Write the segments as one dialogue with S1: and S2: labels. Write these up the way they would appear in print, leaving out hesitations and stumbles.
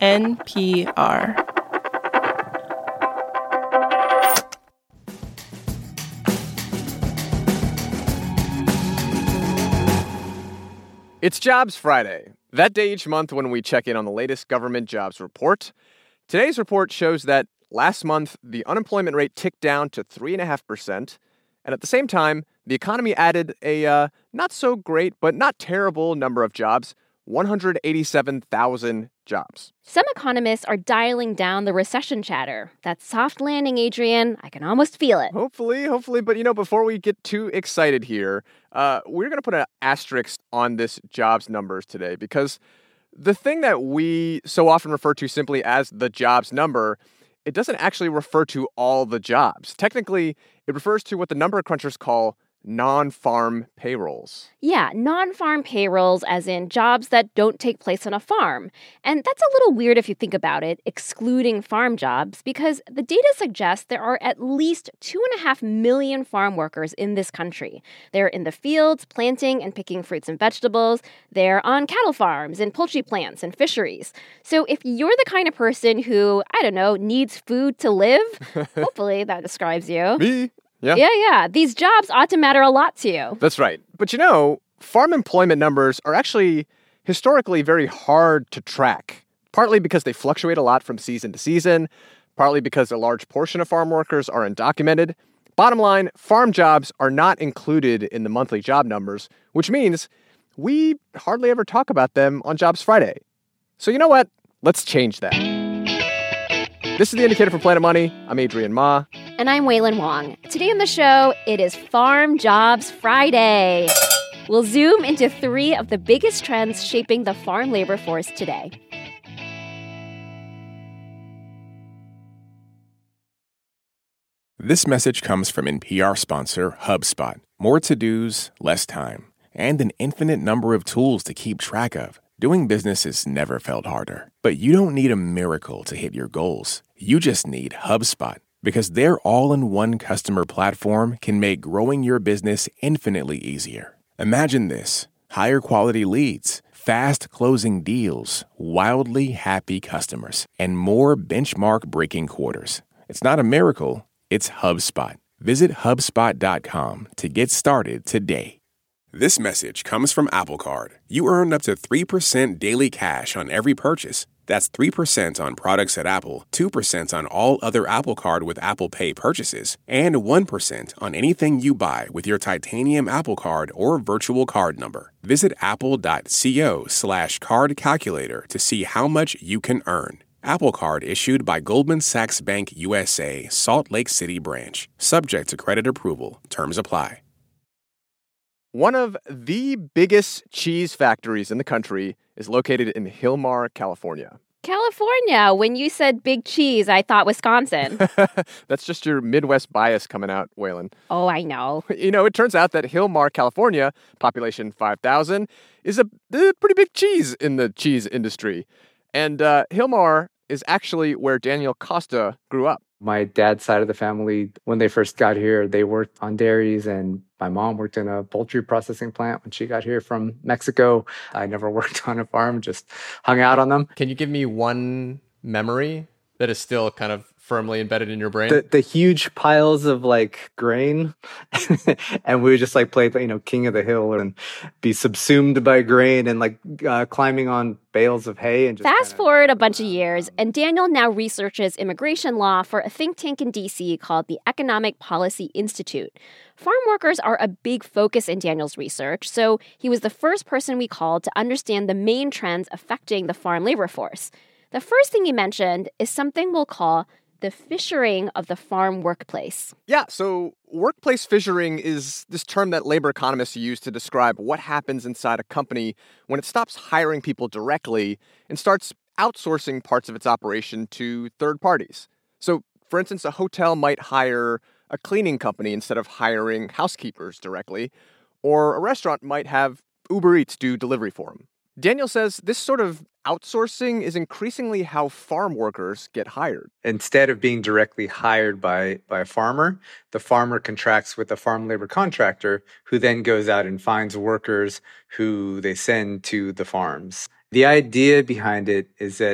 S1: NPR.
S2: It's Jobs Friday, that day each month when we check in on the latest government jobs report. Today's report shows that last month, the unemployment rate ticked down to 3.5%, and at the same time, the economy added a not-so-great but not terrible number of jobs, 187,000 jobs.
S3: Some economists are dialing down the recession chatter. That soft landing, Adrian, I can almost feel it.
S2: Hopefully. But, before we get too excited here, we're going to put an asterisk on this jobs numbers today because the thing that we so often refer to simply as the jobs number, it doesn't actually refer to all the jobs. Technically, it refers to what the number crunchers call non-farm payrolls.
S3: Yeah, non-farm payrolls as in jobs that don't take place on a farm. And that's a little weird if you think about it, excluding farm jobs, because the data suggests there are at least 2.5 million farm workers in this country. They're in the fields, planting and picking fruits and vegetables. They're on cattle farms and poultry plants and fisheries. So if you're the kind of person who, needs food to live, hopefully that describes you.
S2: Me? Yeah.
S3: Yeah. These jobs ought to matter a lot to you.
S2: That's right. But farm employment numbers are actually historically very hard to track, partly because they fluctuate a lot from season to season, partly because a large portion of farm workers are undocumented. Bottom line, farm jobs are not included in the monthly job numbers, which means we hardly ever talk about them on Jobs Friday. So you know what? Let's change that. This is The Indicator from Planet Money. I'm Adrian Ma.
S3: And I'm Wailin Wong. Today on the show, it is Farm Jobs Friday. We'll zoom into 3 of the biggest trends shaping the farm labor force today.
S4: This message comes from NPR sponsor HubSpot. More to-dos, less time, and an infinite number of tools to keep track of. Doing business has never felt harder. But you don't need a miracle to hit your goals. You just need HubSpot. Because their all-in-one customer platform can make growing your business infinitely easier. Imagine this: higher quality leads, fast closing deals, wildly happy customers, and more benchmark-breaking quarters. It's not a miracle, it's HubSpot. Visit HubSpot.com to get started today. This message comes from Apple Card. You earn up to 3% daily cash on every purchase. That's 3% on products at Apple, 2% on all other Apple Card with Apple Pay purchases, and 1% on anything you buy with your titanium Apple Card or virtual card number. Visit apple.co/card calculator to see how much you can earn. Apple Card issued by Goldman Sachs Bank USA, Salt Lake City branch. Subject to credit approval. Terms apply.
S2: One of the biggest cheese factories in the country is located in Hillmar, California.
S3: California. When you said big cheese, I thought Wisconsin.
S2: That's just your Midwest bias coming out, Wailin.
S3: Oh, I know.
S2: It turns out that Hillmar, California, population 5,000, is a pretty big cheese in the cheese industry. And Hillmar is actually where Daniel Costa grew up.
S5: My dad's side of the family, when they first got here, they worked on dairies, and my mom worked in a poultry processing plant when she got here from Mexico. I never worked on a farm, just hung out on them.
S2: Can you give me one memory that is still kind of firmly embedded in your brain?
S5: The huge piles of grain, and we would just play King of the Hill and be subsumed by grain and climbing on bales of hay. And just
S3: fast forward a bunch of years, and Daniel now researches immigration law for a think tank in D.C. called the Economic Policy Institute. Farm workers are a big focus in Daniel's research, so he was the first person we called to understand the main trends affecting the farm labor force. The first thing he mentioned is something we'll call the fissuring of the farm workplace.
S2: Yeah, so workplace fissuring is this term that labor economists use to describe what happens inside a company when it stops hiring people directly and starts outsourcing parts of its operation to third parties. So, for instance, a hotel might hire a cleaning company instead of hiring housekeepers directly, or a restaurant might have Uber Eats do delivery for them. Daniel says this sort of outsourcing is increasingly how farm workers get hired.
S5: Instead of being directly hired by a farmer, the farmer contracts with a farm labor contractor who then goes out and finds workers who they send to the farms. The idea behind it is that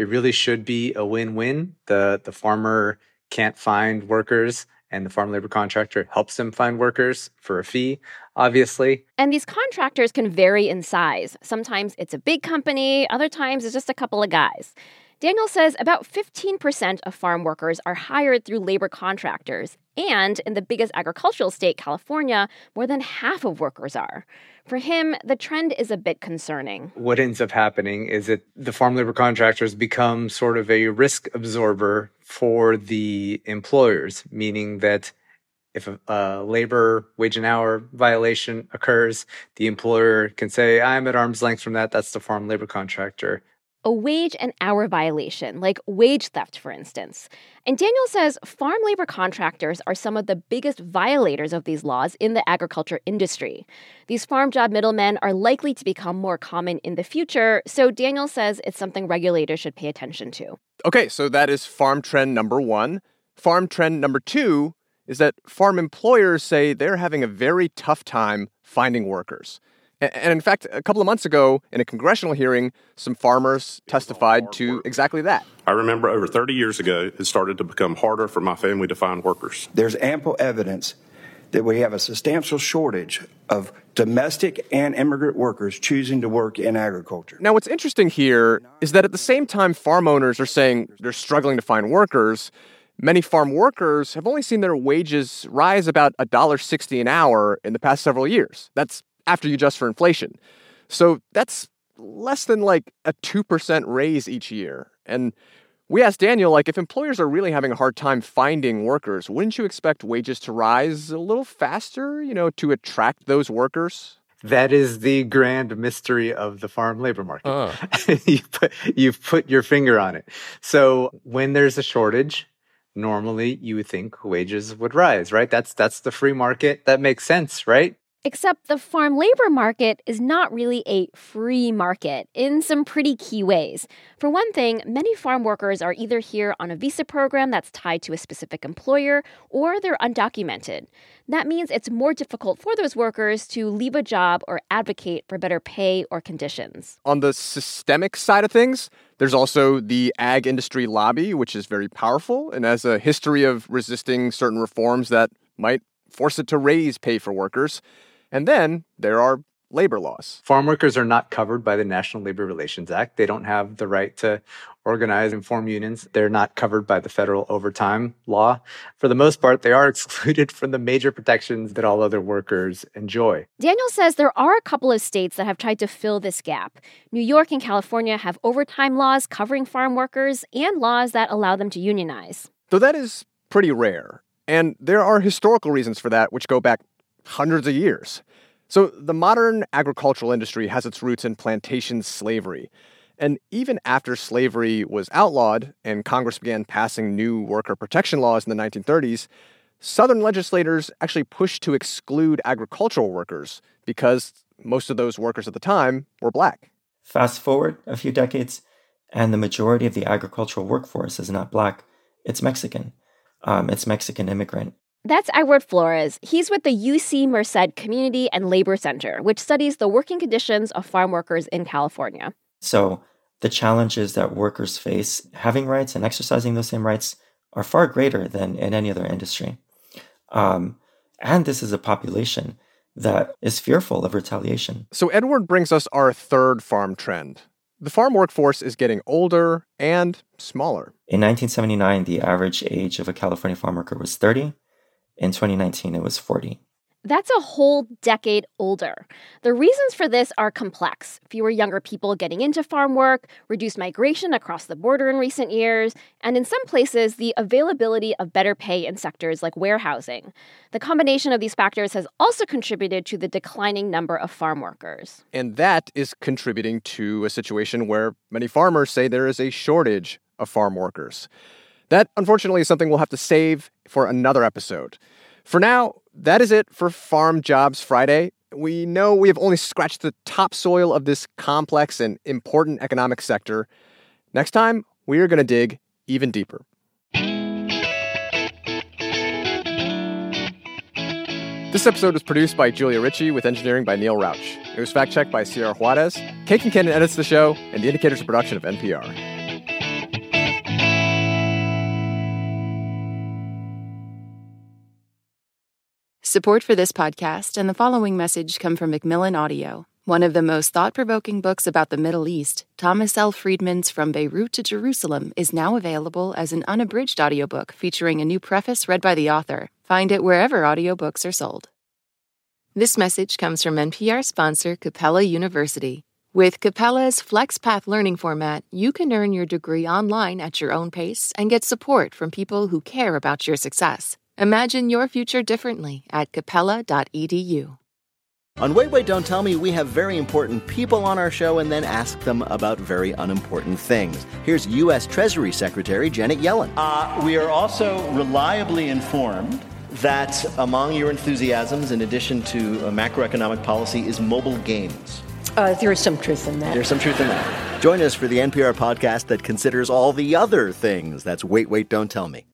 S5: It really should be a win-win. The farmer can't find workers, and the farm labor contractor helps them find workers for a fee, obviously.
S3: And these contractors can vary in size. Sometimes it's a big company, other times it's just a couple of guys. Daniel says about 15% of farm workers are hired through labor contractors. And in the biggest agricultural state, California, more than half of workers are. For him, the trend is a bit concerning.
S5: What ends up happening is that the farm labor contractors become sort of a risk absorber for the employers, meaning that if a labor wage and hour violation occurs, the employer can say, I'm at arm's length from that. That's the farm labor contractor.
S3: A wage and hour violation, like wage theft, for instance. And Daniel says farm labor contractors are some of the biggest violators of these laws in the agriculture industry. These farm job middlemen are likely to become more common in the future, so Daniel says it's something regulators should pay attention to.
S2: Okay, so that is farm trend number one. Farm trend number two is that farm employers say they're having a very tough time finding workers. And in fact, a couple of months ago, in a congressional hearing, some farmers testified to exactly that.
S1: I remember over 30 years ago, it started to become harder for my family to find workers.
S6: There's ample evidence that we have a substantial shortage of domestic and immigrant workers choosing to work in agriculture.
S2: Now, what's interesting here is that at the same time farm owners are saying they're struggling to find workers, many farm workers have only seen their wages rise about $1.60 an hour in the past several years. That's after you adjust for inflation. So that's less than like a 2% raise each year. And we asked Daniel, if employers are really having a hard time finding workers, wouldn't you expect wages to rise a little faster, to attract those workers?
S5: That is the grand mystery of the farm labor market. You've put your finger on it. So when there's a shortage, normally you would think wages would rise, right? That's the free market. That makes sense, right?
S3: Except the farm labor market is not really a free market in some pretty key ways. For one thing, many farm workers are either here on a visa program that's tied to a specific employer, or they're undocumented. That means it's more difficult for those workers to leave a job or advocate for better pay or conditions.
S2: On the systemic side of things, there's also the ag industry lobby, which is very powerful and has a history of resisting certain reforms that might force it to raise pay for workers. And then there are labor laws.
S5: Farm workers are not covered by the National Labor Relations Act. They don't have the right to organize and form unions. They're not covered by the federal overtime law. For the most part, they are excluded from the major protections that all other workers enjoy.
S3: Daniel says there are a couple of states that have tried to fill this gap. New York and California have overtime laws covering farm workers and laws that allow them to unionize.
S2: Though that is pretty rare. And there are historical reasons for that, which go back hundreds of years. So the modern agricultural industry has its roots in plantation slavery. And even after slavery was outlawed and Congress began passing new worker protection laws in the 1930s, Southern legislators actually pushed to exclude agricultural workers because most of those workers at the time were black.
S7: Fast forward a few decades, and the majority of the agricultural workforce is not black. It's Mexican. It's Mexican immigrant.
S3: That's Edward Flores. He's with the UC Merced Community and Labor Center, which studies the working conditions of farm workers in California.
S7: So the challenges that workers face having rights and exercising those same rights are far greater than in any other industry. And this is a population that is fearful of retaliation.
S2: So Edward brings us our third farm trend. The farm workforce is getting older and smaller.
S7: In 1979, the average age of a California farm worker was 30. In 2019, it was 40.
S3: That's a whole decade older. The reasons for this are complex. Fewer younger people getting into farm work, reduced migration across the border in recent years, and in some places, the availability of better pay in sectors like warehousing. The combination of these factors has also contributed to the declining number of farm workers.
S2: And that is contributing to a situation where many farmers say there is a shortage of farm workers. That, unfortunately, is something we'll have to save for another episode. For now, that is it for Farm Jobs Friday. We know we have only scratched the topsoil of this complex and important economic sector. Next time, we are going to dig even deeper. This episode was produced by Julia Ritchie with engineering by Neil Rauch. It was fact-checked by Sierra Juarez. Kate Kincannon edits the show, and The Indicator is a production of NPR.
S8: Support for this podcast and the following message come from Macmillan Audio. One of the most thought-provoking books about the Middle East, Thomas L. Friedman's From Beirut to Jerusalem, is now available as an unabridged audiobook featuring a new preface read by the author. Find it wherever audiobooks are sold. This message comes from NPR sponsor Capella University. With Capella's FlexPath learning format, you can earn your degree online at your own pace and get support from people who care about your success. Imagine your future differently at capella.edu.
S9: On Wait, Wait, Don't Tell Me, we have very important people on our show and then ask them about very unimportant things. Here's U.S. Treasury Secretary Janet Yellen.
S10: We are also reliably informed that among your enthusiasms, in addition to macroeconomic policy, is mobile games.
S11: There is some truth in that.
S9: There's some truth in that. Join us for the NPR podcast that considers all the other things. That's Wait, Wait, Don't Tell Me.